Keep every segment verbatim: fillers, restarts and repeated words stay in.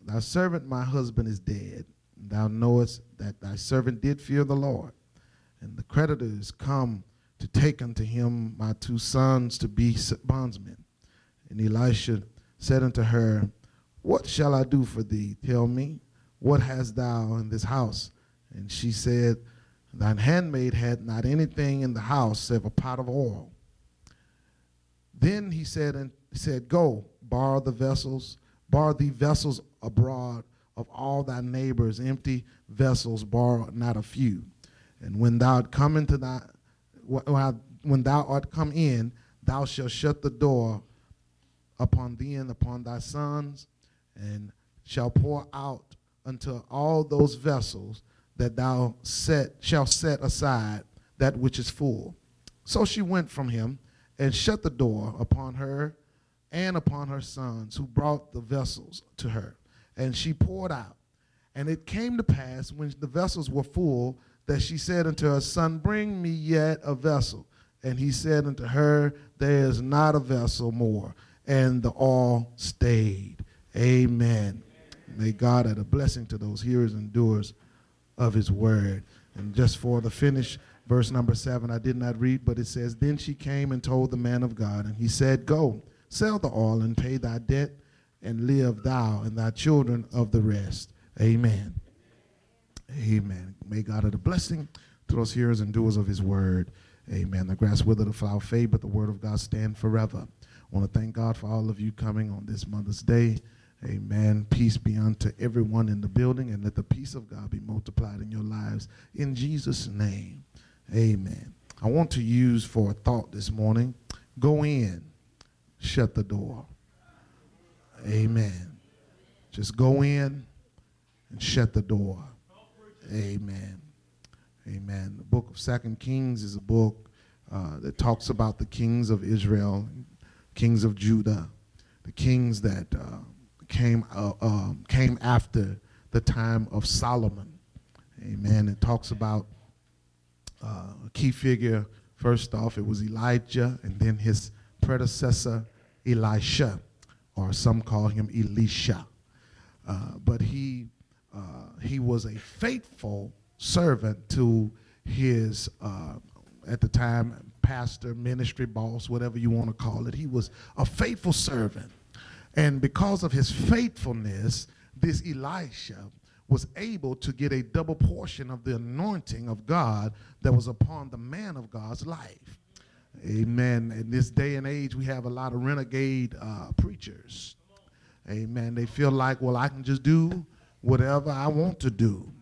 Thy servant, my husband, is dead. Thou knowest that thy servant did fear the Lord. And the creditors come to take unto him my two sons to be bondsmen. And Elisha said unto her, What shall I do for thee? Tell me, what hast thou in this house? And she said, Thine handmaid had not anything in the house save a pot of oil. Then he said, and said, Go, borrow the vessels, borrow thee vessels abroad of all thy neighbors, empty vessels, borrow not a few. And when thou art come into thy, when thou art come in, thou shalt shut the door upon thee and upon thy sons, and shall pour out unto all those vessels that thou set shall set aside that which is full. So she went from him and shut the door upon her and upon her sons, who brought the vessels to her. And she poured out. And it came to pass, when the vessels were full, that she said unto her son, Bring me yet a vessel. And he said unto her, There is not a vessel more. And the oil stayed. Amen. May God add a blessing to those hearers and doers of his word. And just for the finish, verse number seven, I did not read, but it says, Then she came and told the man of God, and he said, Go, sell the oil and pay thy debt, and live thou and thy children of the rest. Amen. Amen. May God add a blessing to those hearers and doers of his word. Amen. The grass wither, the flower fade, but the word of God stand forever. I want to thank God for all of you coming on this Mother's Day. Amen. Peace be unto everyone in the building, and let the peace of God be multiplied in your lives. In Jesus' name, amen. I want to use for a thought this morning, go in, shut the door. Amen. Just go in and shut the door. Amen. Amen. The book of Second Kings is a book uh, that talks about the kings of Israel, kings of Judah, the kings that uh, came uh, um, came after the time of Solomon. Amen. It talks about uh, a key figure. First off, it was Elijah, and then his predecessor, Elisha, or some call him Elisha. Uh, but he uh, he was a faithful servant to his, uh, at the time, pastor, ministry boss, whatever you want to call it. He was a faithful servant. And because of his faithfulness, this Elisha was able to get a double portion of the anointing of God that was upon the man of God's life. Amen. In this day and age, we have a lot of renegade uh, preachers. Amen. They feel like, well, I can just do whatever I want to do.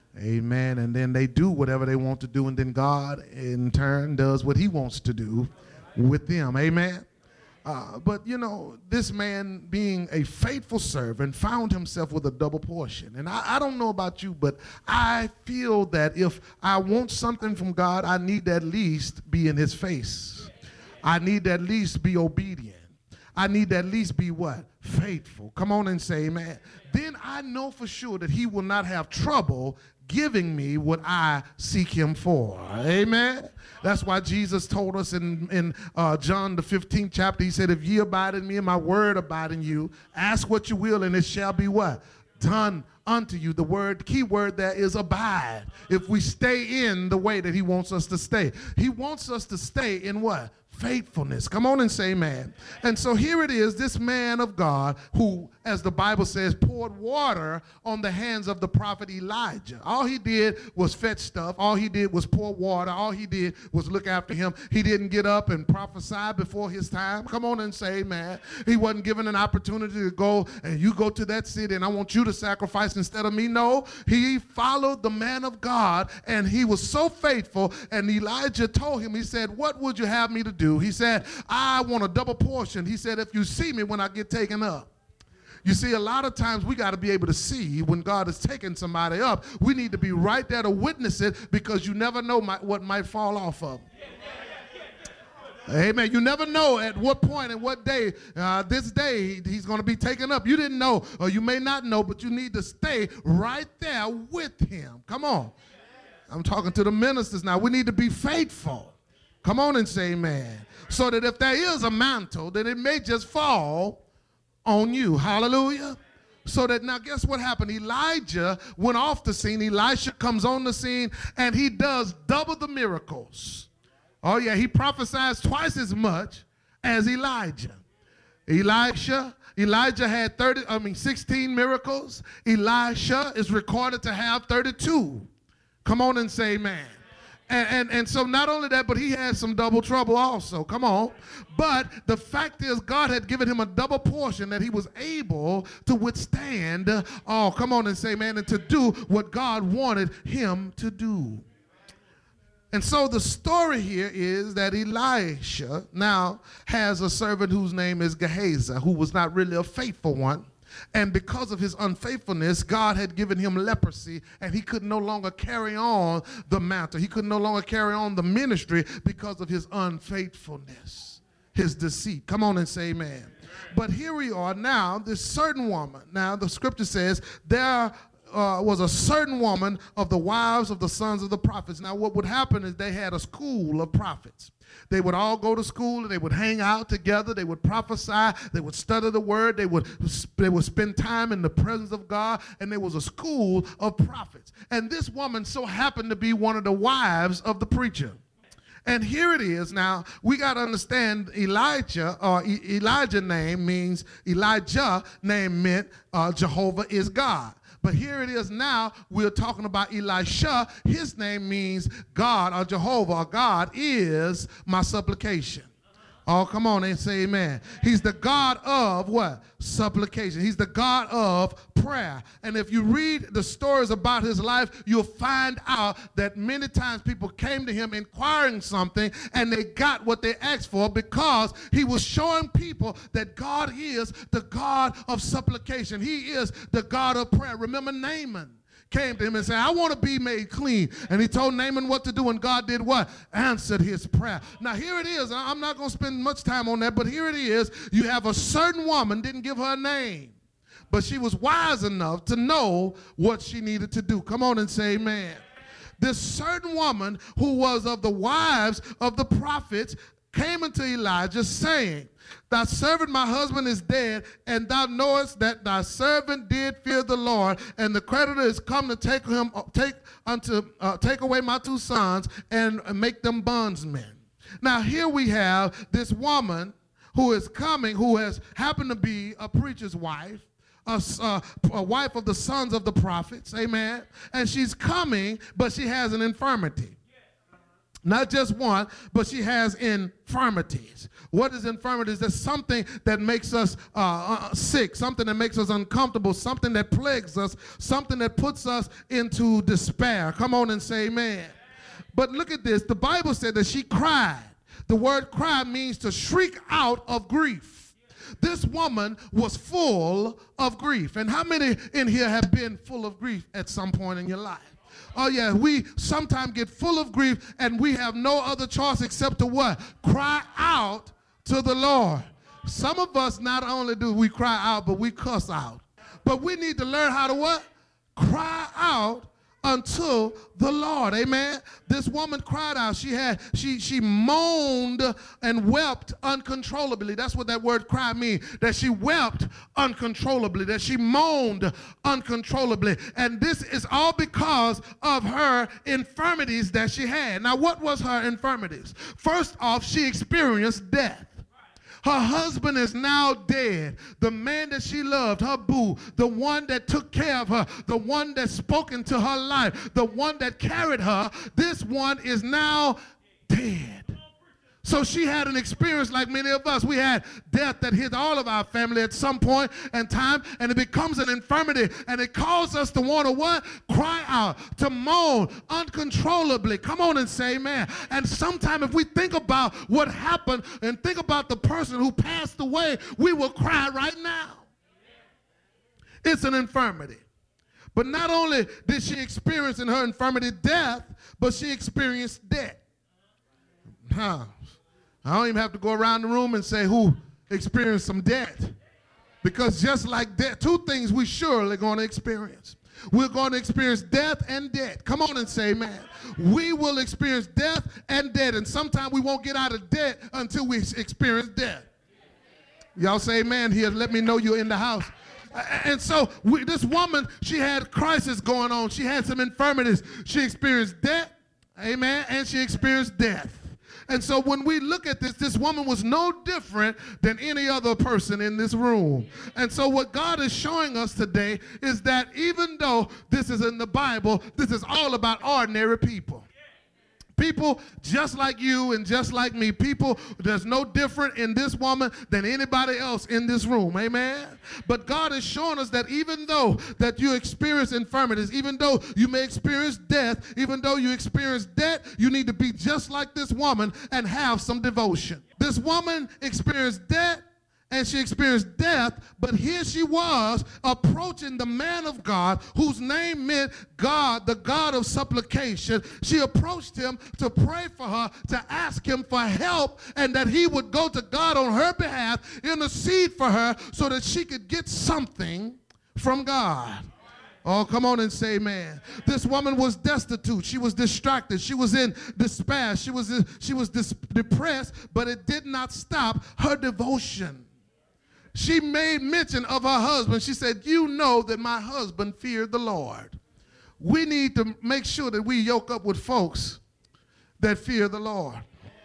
Amen. And then they do whatever they want to do, and then God, in turn, does what he wants to do with them. Amen. Uh, but, you know, this man, being a faithful servant, found himself with a double portion. And I, I don't know about you, but I feel that if I want something from God, I need to at least be in his face. I need to at least be obedient. I need to at least be what? Faithful. Come on and say amen. Then I know for sure that he will not have trouble giving me what I seek him for. Amen. That's why Jesus told us in, in uh, John the fifteenth chapter, he said, if ye abide in me and my word abide in you, ask what you will and it shall be what? Done unto you. The word, key word there is abide. If we stay in the way that he wants us to stay. He wants us to stay in what? Faithfulness. Come on and say amen. And so here it is, this man of God who, as the Bible says, poured water on the hands of the prophet Elijah. All he did was fetch stuff. All he did was pour water. All he did was look after him. He didn't get up and prophesy before his time. Come on and say amen. He wasn't given an opportunity to go and you go to that city and I want you to sacrifice instead of me. No, he followed the man of God and he was so faithful, and Elijah told him, he said, what would you have me to do? He said, I want a double portion. He said, if you see me when I get taken up. You see, a lot of times we got to be able to see when God is taking somebody up. We need to be right there to witness it, because you never know my, what might fall off of them. Amen. You never know at what point and what day, uh, this day, he's going to be taken up. You didn't know, or you may not know, but you need to stay right there with him. Come on. I'm talking to the ministers now. We need to be faithful. Come on and say amen. So that if there is a mantle, that it may just fall on you. Hallelujah. So that now guess what happened? Elijah went off the scene. Elisha comes on the scene and he does double the miracles. Oh yeah, he prophesies twice as much as Elijah. Elisha, Elijah had thirty, I mean sixteen miracles. Elisha is recorded to have thirty-two. Come on and say amen. And, and, and so not only that, but he had some double trouble also. Come on. But the fact is God had given him a double portion that he was able to withstand. Oh, come on and say, man, and to do what God wanted him to do. And so the story here is that Elisha now has a servant whose name is Gehazi, who was not really a faithful one. And because of his unfaithfulness, God had given him leprosy, and he could no longer carry on the mantle. He could no longer carry on the ministry because of his unfaithfulness, his deceit. Come on and say amen. But here we are now, this certain woman. Now, the scripture says there uh, was a certain woman of the wives of the sons of the prophets. Now, what would happen is they had a school of prophets. They would all go to school and they would hang out together. They would prophesy. They would study the word. They would, they would spend time in the presence of God. And there was a school of prophets. And this woman so happened to be one of the wives of the preacher. And here it is. Now, we got to understand Elijah, or e Elijah name means, Elijah name meant uh, Jehovah is God. But here it is now, we're talking about Elisha. His name means God or Jehovah or God is my supplication. Oh, come on and say amen. He's the God of what? Supplication. He's the God of prayer. And if you read the stories about his life, you'll find out that many times people came to him inquiring something and they got what they asked for because he was showing people that God is the God of supplication. He is the God of prayer. Remember Naaman came to him and said, I want to be made clean. And he told Naaman what to do, and God did what? Answered his prayer. Now here it is. I'm not going to spend much time on that, but here it is. You have a certain woman, didn't give her a name, but she was wise enough to know what she needed to do. Come on and say amen. This certain woman who was of the wives of the prophets came unto Elijah saying, thy servant my husband is dead, and thou knowest that thy servant did fear the Lord, and the creditor is come to take him, take unto, uh, take away my two sons and make them bondsmen. Now here we have this woman who is coming, who has happened to be a preacher's wife, a, uh, a wife of the sons of the prophets, amen. And she's coming, but she has an infirmity. Not just one, but she has infirmities. What is infirmities? That's something that makes us uh, uh, sick, something that makes us uncomfortable, something that plagues us, something that puts us into despair. Come on and say amen. But look at this. The Bible said that she cried. The word cry means to shriek out of grief. This woman was full of grief. And how many in here have been full of grief at some point in your life? Oh yeah, we sometimes get full of grief and we have no other choice except to what? Cry out to the Lord. Some of us not only do we cry out, but we cuss out. But we need to learn how to what? Cry out unto the Lord. Amen. This woman cried out. She had, she, she moaned and wept uncontrollably. That's what that word cry means. That she wept uncontrollably. That she moaned uncontrollably. And this is all because of her infirmities that she had. Now, what was her infirmities? First off, she experienced death. Her husband is now dead. The man that she loved, her boo, the one that took care of her, the one that spoke into her life, the one that carried her, this one is now dead. So she had an experience like many of us. We had death that hit all of our family at some point in time, and it becomes an infirmity, and it causes us to want to what? Cry out, to moan uncontrollably. Come on and say amen. And sometimes if we think about what happened and think about the person who passed away, we will cry right now. It's an infirmity. But not only did she experience in her infirmity death, but she experienced debt. Huh. I don't even have to go around the room and say who experienced some debt. Because just like death, two things we surely going to experience. We're going to experience death and debt. Come on and say amen. We will experience death and debt. And sometimes we won't get out of debt until we experience death. Y'all say amen here. Let me know you're in the house. And so we, this woman, she had crisis going on. She had some infirmities. She experienced debt, amen, and she experienced death. And so when we look at this, this woman was no different than any other person in this room. And so what God is showing us today is that even though this is in the Bible, this is all about ordinary people. People just like you and just like me. People, there's no different in this woman than anybody else in this room. Amen? But God is showing us that even though that you experience infirmities, even though you may experience death, even though you experience debt, you need to be just like this woman and have some devotion. This woman experienced debt, and she experienced death, but here she was approaching the man of God whose name meant God, the God of supplication. She approached him to pray for her, to ask him for help, and that he would go to God on her behalf, intercede for her so that she could get something from God. Oh, come on and say amen. This woman was destitute. She was distracted. She was in despair. She was, she was dis- depressed, but it did not stop her devotion. She made mention of her husband. She said, you know that my husband feared the Lord. We need to make sure that we yoke up with folks that fear the Lord.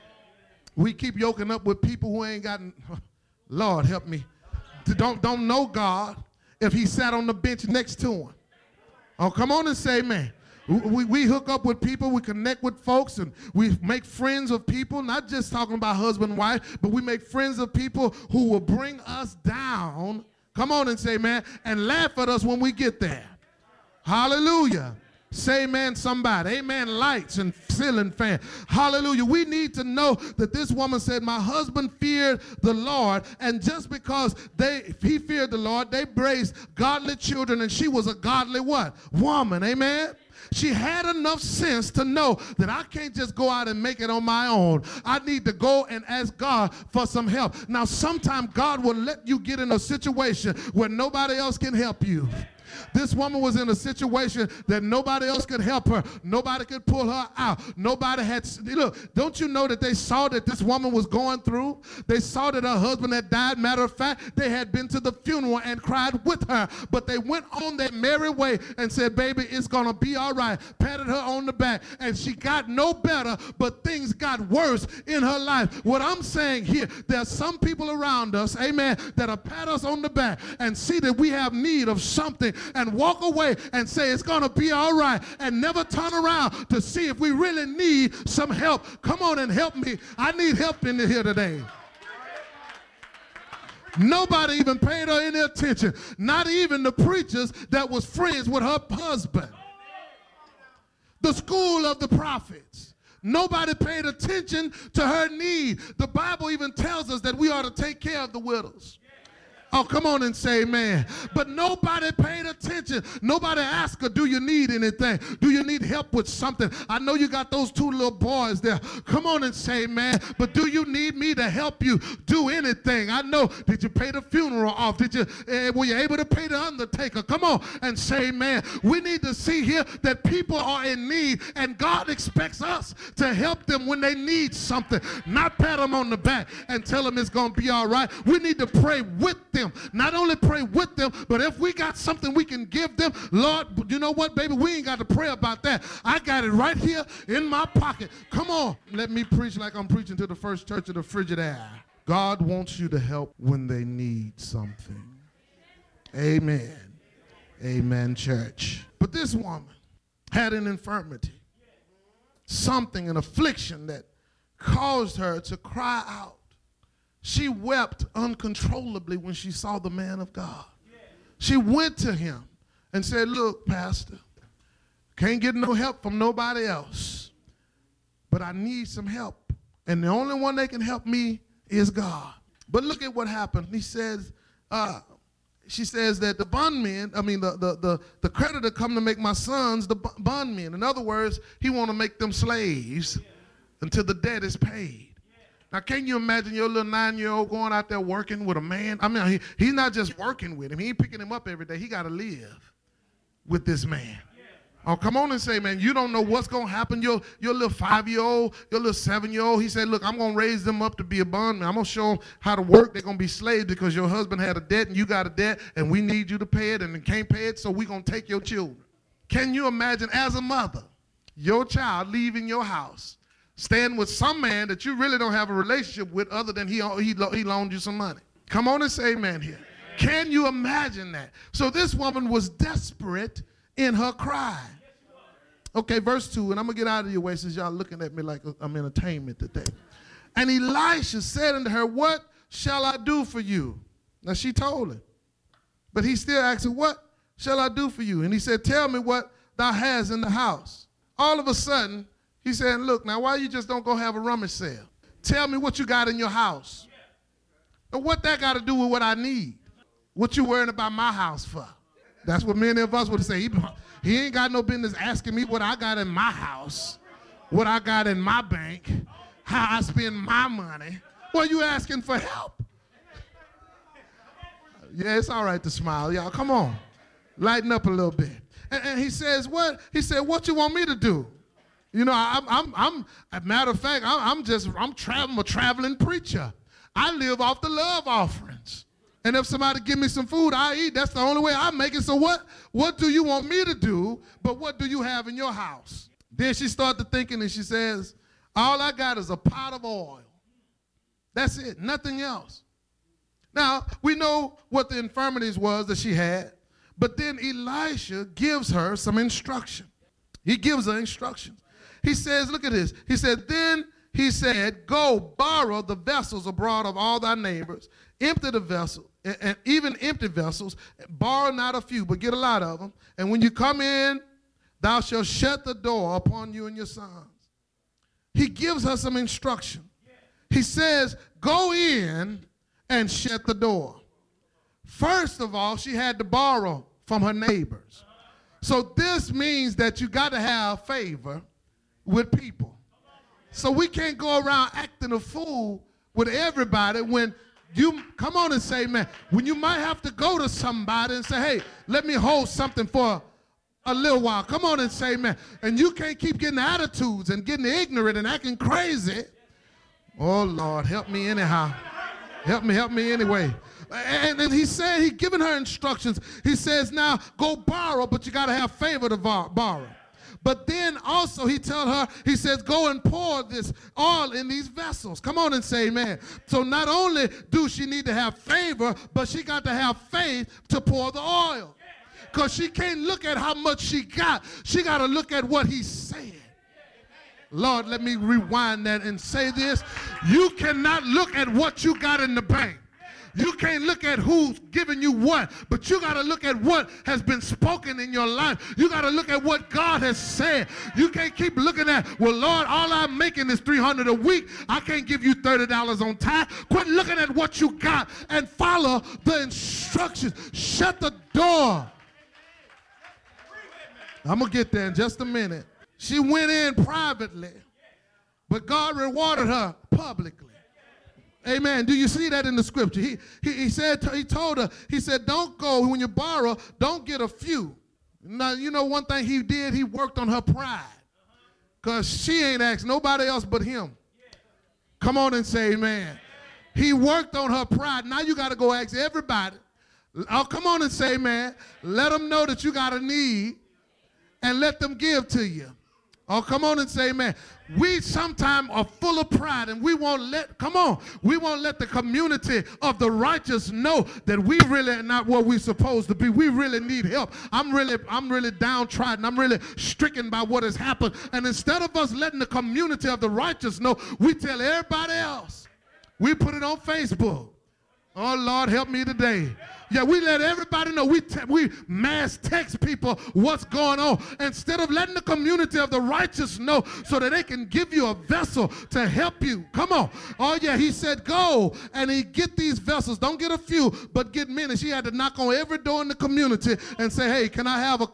We keep yoking up with people who ain't gotten, Lord help me, don't, don't know God if he sat on the bench next to him. Oh, come on and say amen. We, we hook up with people, we connect with folks, and we make friends of people, not just talking about husband and wife, but we make friends of people who will bring us down, come on and say amen, and laugh at us when we get there. Hallelujah. Say amen somebody. Amen lights and ceiling fan. Hallelujah. We need to know that this woman said, my husband feared the Lord, and just because they he feared the Lord, they raised godly children, and she was a godly what? Woman. Amen. She had enough sense to know that I can't just go out and make it on my own. I need to go and ask God for some help. Now, sometimes God will let you get in a situation where nobody else can help you. This woman was in a situation that nobody else could help her. Nobody could pull her out. Nobody had, look, don't you know that they saw that this woman was going through? They saw that her husband had died. Matter of fact, they had been to the funeral and cried with her. But they went on their merry way and said, baby, it's going to be all right. Patted her on the back. And she got no better, but things got worse in her life. What I'm saying here, there's some people around us, amen, that'll pat us on the back and see that we have need of something and walk away and say it's going to be all right and never turn around to see if we really need some help. Come on and help me. I need help in here today. Nobody even paid her any attention. Not even the preachers that was friends with her husband. The school of the prophets. Nobody paid attention to her need. The Bible even tells us that we ought to take care of the widows. Oh, come on and say amen. But nobody paid attention. Nobody asked her, do you need anything? Do you need help with something? I know you got those two little boys there. Come on and say amen. But do you need me to help you do anything? I know. Did you pay the funeral off? Did you, uh, were you able to pay the undertaker? Come on and say amen. We need to see here that people are in need, and God expects us to help them when they need something. Not pat them on the back and tell them it's going to be all right. We need to pray with them. Not only pray with them, but if we got something we can give them, Lord, you know what, baby, we ain't got to pray about that. I got it right here in my pocket. Come on. Let me preach like I'm preaching to the first church of the Frigidaire. God wants you to help when they need something. Amen. Amen, church. But this woman had an infirmity, something, an affliction that caused her to cry out. She wept uncontrollably when she saw the man of God. She went to him and said, look, Pastor, can't get no help from nobody else, but I need some help. And the only one that can help me is God. But look at what happened. He says, uh, she says that the bondmen, I mean, the, the, the, the creditor come to make my sons the bondmen. In other words, he want to make them slaves until the debt is paid. Now, can you imagine your little nine-year-old going out there working with a man? I mean, he, he's not just working with him. He ain't picking him up every day. He got to live with this man. Oh, come on and say, man, you don't know what's going to happen. Your, your little five-year-old, your little seven-year-old, he said, look, I'm going to raise them up to be a bondman. I'm going to show them how to work. They're going to be slaves because your husband had a debt and you got a debt and we need you to pay it and they can't pay it, so we're going to take your children. Can you imagine as a mother, your child leaving your house, staying with some man that you really don't have a relationship with other than he, he, he loaned you some money? Come on and say amen here. Can you imagine that? So this woman was desperate in her cry. Okay, verse two, and I'm going to get out of your way since y'all looking at me like I'm entertainment today. And Elisha said unto her, what shall I do for you? Now she told him. But he still asked her, what shall I do for you? And he said, tell me what thou hast in the house. All of a sudden, he said, look, now why you just don't go have a rummage sale? Tell me what you got in your house. And what that got to do with what I need? What you worrying about my house for? That's what many of us would say. He, he ain't got no business asking me what I got in my house, what I got in my bank, how I spend my money. Well, you asking for help. Yeah, it's all right to smile, y'all. Come on. Lighten up a little bit. And, and he says, what? He said, what you want me to do? You know, I'm, I'm, I'm a matter of fact, I'm, I'm just, I'm, tra I'm a traveling preacher. I live off the love offerings. And if somebody give me some food, I eat. That's the only way I make it. So what, what do you want me to do, but what do you have in your house? Then she started thinking and she says, all I got is a pot of oil. That's it, nothing else. Now, we know what the infirmities was that she had, but then Elisha gives her some instruction. He gives her instructions. He says, look at this. He said, then he said, go borrow the vessels abroad of all thy neighbors, empty the vessel, and, and even empty vessels, borrow not a few, but get a lot of them. And when you come in, thou shalt shut the door upon you and your sons. He gives her some instruction. He says, go in and shut the door. First of all, she had to borrow from her neighbors. So this means that you got to have favor with people. So we can't go around acting a fool with everybody when you, come on and say, man, when you might have to go to somebody and say, hey, let me hold something for a little while. Come on and say, man. And you can't keep getting attitudes and getting ignorant and acting crazy. Oh, Lord, help me anyhow. Help me, help me anyway. And, and he said, he given her instructions. He says, now go borrow, but you got to have favor to borrow. But then also he tell her, he says, go and pour this oil in these vessels. Come on and say amen. So not only do she need to have favor, but she got to have faith to pour the oil. Because she can't look at how much she got. She got to look at what he said. Lord, let me rewind that and say this. You cannot look at what you got in the bank. You can't look at who's giving you what, but you got to look at what has been spoken in your life. You got to look at what God has said. You can't keep looking at, well, Lord, all I'm making is three hundred dollars a week. I can't give you thirty dollars on time. Quit looking at what you got and follow the instructions. Shut the door. I'm going to get there in just a minute. She went in privately, but God rewarded her publicly. Amen. Do you see that in the scripture? He, he, he said, he told her, he said, don't go, when you borrow, don't get a few. Now, you know one thing he did, he worked on her pride. Because she ain't asked nobody else but him. Come on and say amen. He worked on her pride. Now you got to go ask everybody. Oh, come on and say amen. Let them know that you got a need and let them give to you. Oh, come on and say amen. We sometimes are full of pride and we won't let, come on, we won't let the community of the righteous know that we really are not what we're supposed to be. We really need help. I'm really, I'm really downtrodden. I'm really stricken by what has happened. And instead of us letting the community of the righteous know, we tell everybody else. We put it on Facebook. Oh, Lord, help me today. Yeah, we let everybody know. We, we mass text people what's going on instead of letting the community of the righteous know so that they can give you a vessel to help you. Come on. Oh, yeah, he said go, and he get these vessels. Don't get a few, but get many. She had to knock on every door in the community and say, hey, can I have a cup?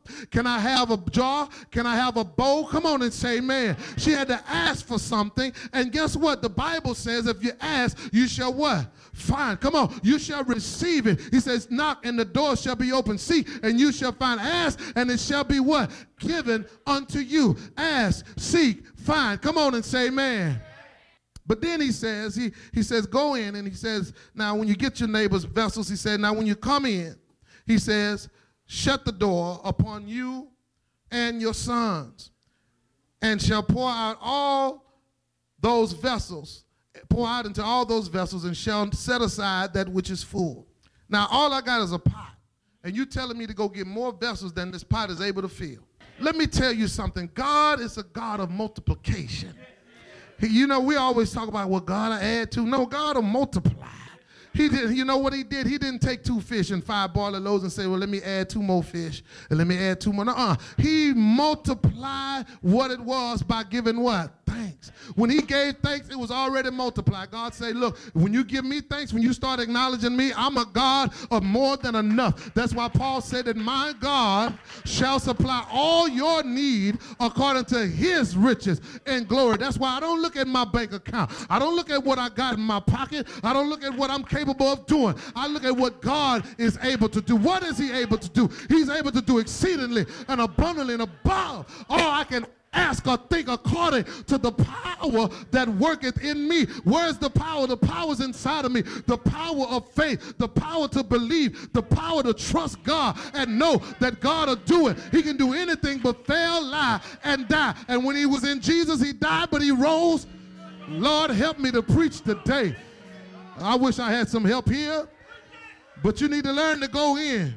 Can I have a jar? Can I have a bowl? Come on and say amen. She had to ask for something. And guess what? The Bible says if you ask, you shall what? Find. Come on. You shall receive it. He says, knock and the door shall be open. Seek and you shall find. Ask and it shall be what? Given unto you. Ask, seek, find. Come on and say amen. But then he says, he, he says, go in, and he says, now when you get your neighbor's vessels, he said, now when you come in, he says, shut the door upon you and your sons, and shall pour out all those vessels, pour out into all those vessels, and shall set aside that which is full. Now all I got is a pot, and you telling me to go get more vessels than this pot is able to fill. Let me tell you something. God is a God of multiplication. You know, we always talk about what God will add to. No, God will multiply. He did. You know what he did? He didn't take two fish and five barley loaves and say, well, let me add two more fish and let me add two more. Uh-uh. He multiplied what it was by giving what? Thanks. When he gave thanks, it was already multiplied. God said, look, when you give me thanks, when you start acknowledging me, I'm a God of more than enough. That's why Paul said that my God shall supply all your need according to his riches and glory. That's why I don't look at my bank account. I don't look at what I got in my pocket. I don't look at what I'm capable of doing. I look at what God is able to do. What is he able to do? He's able to do exceedingly and abundantly and above all I can ask or think according to the power that worketh in me. Where's the power? The power's inside of me. The power of faith, the power to believe, the power to trust God and know that God will do it. He can do anything but fail, lie, and die. And when he was in Jesus, he died, but he rose. Lord, help me to preach today. I wish I had some help here, but you need to learn to go in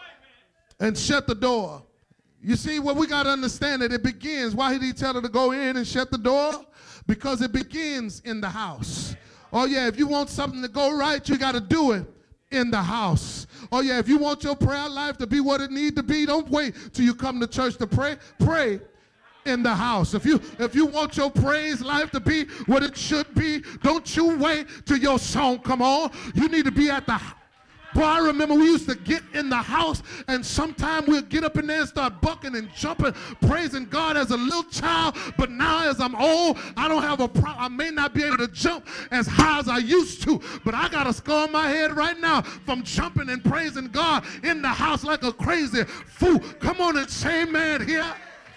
and shut the door. You see, what we got to understand that it begins. Why did he tell her to go in and shut the door? Because it begins in the house. Oh, yeah, if you want something to go right, you got to do it in the house. Oh, yeah, if you want your prayer life to be what it needs to be, don't wait till you come to church to pray. Pray in the house. If you if you want your praise life to be what it should be, don't you wait till your song come on. You need to be at the house. Boy, I remember we used to get in the house, and sometime we'll get up in there and start bucking and jumping, praising God as a little child. But now as I'm old, I don't have a problem. I may not be able to jump as high as I used to, but I got a scar on my head right now from jumping and praising God in the house like a crazy fool. Come on and say amen here.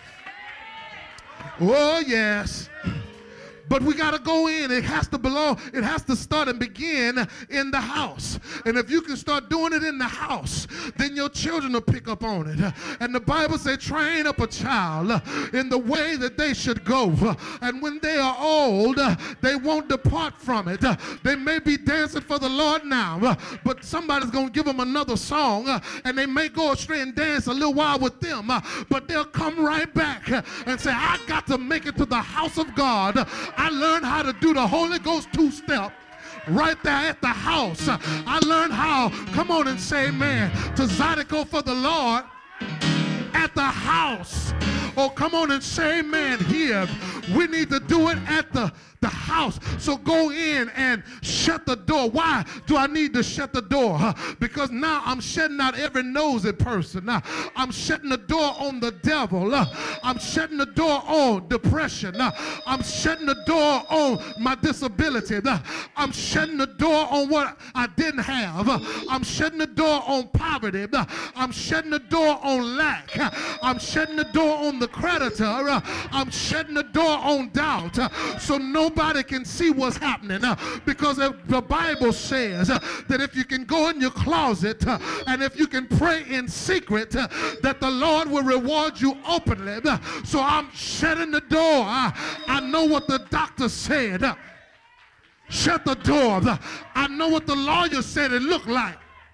Oh, yes. But we got to go in. It has to belong. It has to start and begin in the house. And if you can start doing it in the house, then your children will pick up on it. And the Bible says, train up a child in the way that they should go. And when they are old, they won't depart from it. They may be dancing for the Lord now, but somebody's going to give them another song, and they may go astray and dance a little while with them, but they'll come right back and say, I got to make it to the house of God. I learned how to do the Holy Ghost two-step right there at the house. I learned how, come on and say amen, to Zydeco for the Lord at the house. Oh, come on and say amen here. We need to do it at the the house. So go in and shut the door. Why do I need to shut the door? Huh? Because now I'm shutting out every nosy person. Now I'm shutting the door on the devil. Uh, I'm shutting the door on depression. Uh, I'm shutting the door on my disability. Uh, I'm shutting the door on what I didn't have. Uh, I'm shutting the door on poverty. Uh, I'm shutting the door on lack. Uh, I'm shutting the door on the creditor. Uh, I'm shutting the door on doubt. Uh, so no Nobody can see what's happening uh, because the Bible says uh, that if you can go in your closet uh, and if you can pray in secret, uh, that the Lord will reward you openly. Uh, so I'm shutting the door. Uh, I know what the doctor said. Uh, shut the door. Uh, I know what the lawyer said it looked like.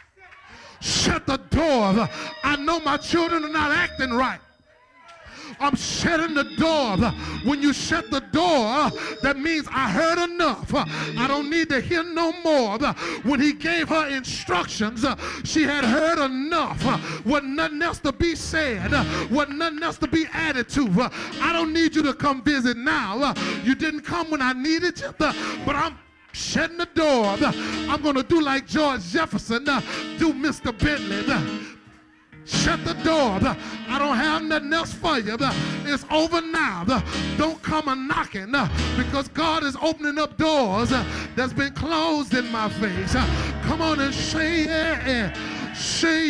Shut the door. Uh, I know my children are not acting right. I'm shutting the door. When you shut the door, that means I heard enough. I don't need to hear no more. When he gave her instructions, she had heard enough. Wasn't nothing else to be said. Wasn't nothing else to be added to. I don't need you to come visit now. You didn't come when I needed you, but I'm shutting the door. I'm going to do like George Jefferson, do Mister Bentley. Shut the door. I don't have nothing else for you. It's over now. Don't come a knocking because God is opening up doors that's been closed in my face. Come on and say yeah. Say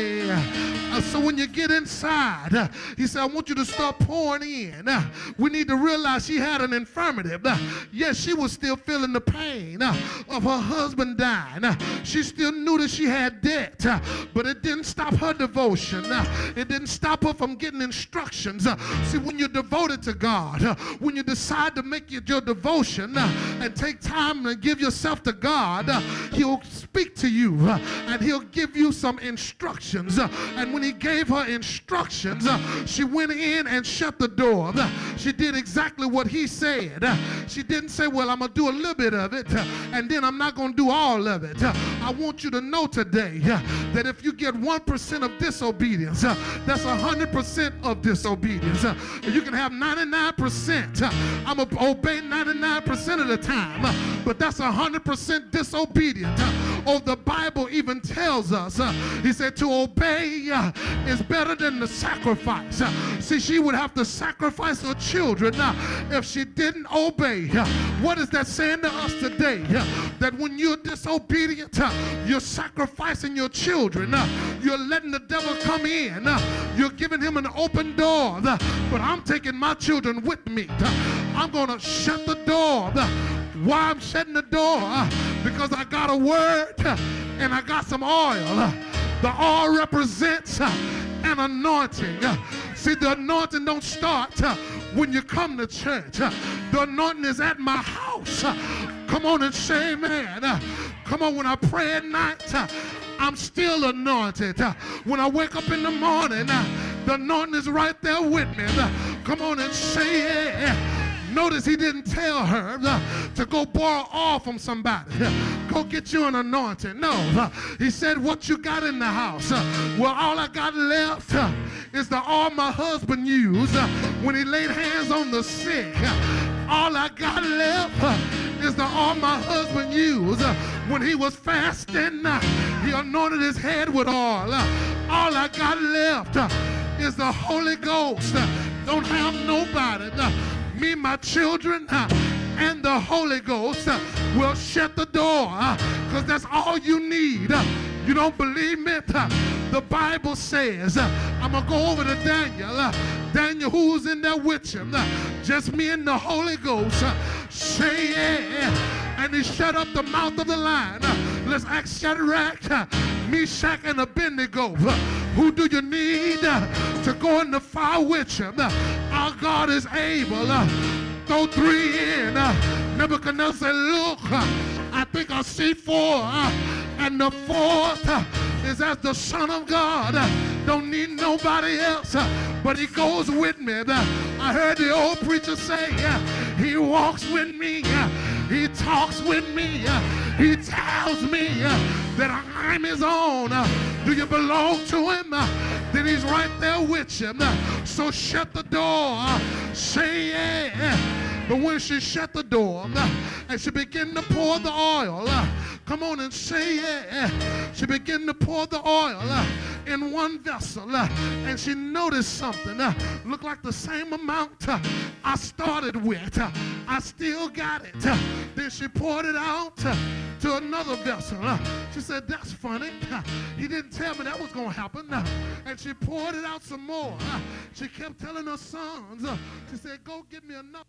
yeah. Uh, so when you get inside, uh, he said, I want you to start pouring in. Uh, we need to realize she had an infirmity. Uh, yes, she was still feeling the pain uh, of her husband dying. Uh, she still knew that she had debt, uh, but it didn't stop her devotion. Uh, it didn't stop her from getting instructions. Uh, see, when you're devoted to God, uh, when you decide to make it your devotion uh, and take time and give yourself to God, uh, he'll speak to you uh, and he'll give you some instructions. Uh, and when he gave her instructions, uh, she went in and shut the door. Uh, she did exactly what he said. Uh, she didn't say, well, I'm going to do a little bit of it, uh, and then I'm not going to do all of it. Uh, I want you to know today uh, that if you get one percent of disobedience, uh, that's one hundred percent of disobedience. Uh, you can have ninety-nine percent. Uh, I'm going to obey ninety-nine percent of the time, uh, but that's one hundred percent disobedience. Uh, oh, the Bible even tells us, uh, he said, to obey uh, is better than the sacrifice. Uh, see, she would have to sacrifice her children uh, if she didn't obey. Uh, what is that saying to us today? Uh, that when you're disobedient, uh, you're sacrificing your children. Uh, you're letting the devil come in. Uh, you're giving him an open door. Uh, but I'm taking my children with me. Uh, I'm going to shut the door. Uh, why I'm shutting the door? Uh, because I got a word uh, and I got some oil. Uh, the oil represents uh, an anointing. Uh, see, the anointing don't start uh, when you come to church. Uh, the anointing is at my house. Uh, come on and say amen. Uh, come on, when I pray at night, uh, I'm still anointed. Uh, when I wake up in the morning, uh, the anointing is right there with me. Uh, come on and say yeah. Notice he didn't tell her uh, to go borrow oil from somebody. Uh, go get you an anointing. No, uh, he said, what you got in the house? Uh, well, all I got left uh, is the oil my husband used uh, when he laid hands on the sick. Uh, all I got left uh, is the oil my husband used uh, when he was fasting. Uh, he anointed his head with oil. Uh, all I got left uh, is the Holy Ghost. Uh, don't have nobody. Uh, Me, my children, uh, and the Holy Ghost uh, will shut the door because uh, that's all you need. Uh, you don't believe me? Uh, the Bible says, uh, I'm going to go over to Daniel. Uh, Daniel, who's in there with him? Uh, just me and the Holy Ghost. Uh, say yeah. And he shut up the mouth of the lion. Uh, let's ask Shadrach, uh, Meshach, and Abednego. Uh, who do you need uh, to go in the fire with him? Uh, our God is able. Uh, throw three in. Uh, Nebuchadnezzar said, look, uh, I think I see four. Uh, and the fourth uh, is as the Son of God. Uh, don't need nobody else. Uh, but he goes with me. Uh, I heard the old preacher say, uh, he walks with me. Uh, he talks with me. Uh, he tells me uh, that I'm his own. Uh, do you belong to him? Uh, then he's right there with you. Uh, so shut the door. Uh, say yeah. But when she shut the door uh, and she began to pour the oil, uh, come on and say yeah. She began to pour the oil uh, in one vessel uh, and she noticed something. Uh, looked like the same amount uh, I started with. Uh, I still got it. Uh, then she poured it out uh, to another vessel. Uh, she said, that's funny. Uh, he didn't tell me that was going to happen. Uh, and she poured it out some more. Uh, she kept telling her sons, uh, she said, go get me another.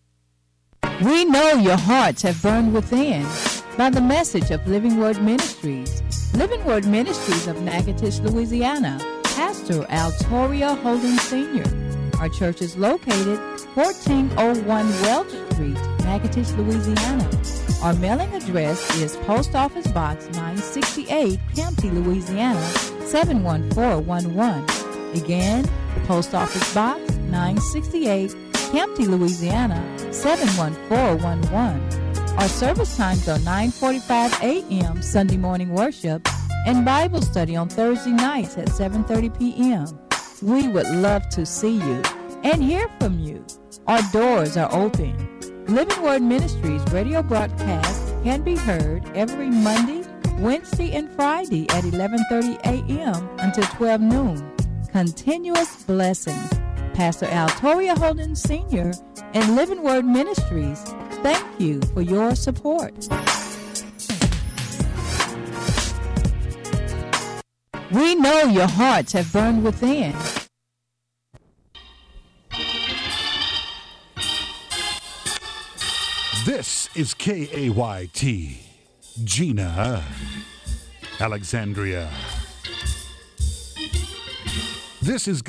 We know your hearts have burned within by the message of Living Word Ministries. Living Word Ministries of Natchitoches, Louisiana. Pastor Altoria Holden Senior Our church is located fourteen oh one Welch Street, Natchitoches, Louisiana. Our mailing address is Post Office Box nine sixty-eight, Campty, Louisiana, seven one four one one. Again, Post Office Box nine sixty-eight, Campty, Louisiana, seven one four one one. Our service times are nine forty-five a.m. Sunday morning worship and Bible study on Thursday nights at seven thirty p.m. We would love to see you and hear from you. Our doors are open. Living Word Ministries radio broadcast can be heard every Monday, Wednesday, and Friday at eleven thirty a.m. until twelve noon. continuous blessings. Pastor Altoria Holden Senior and Living Word Ministries, thank you for your support. We know your hearts have burned within. This is K A Y T, Gina, Alexandria. This is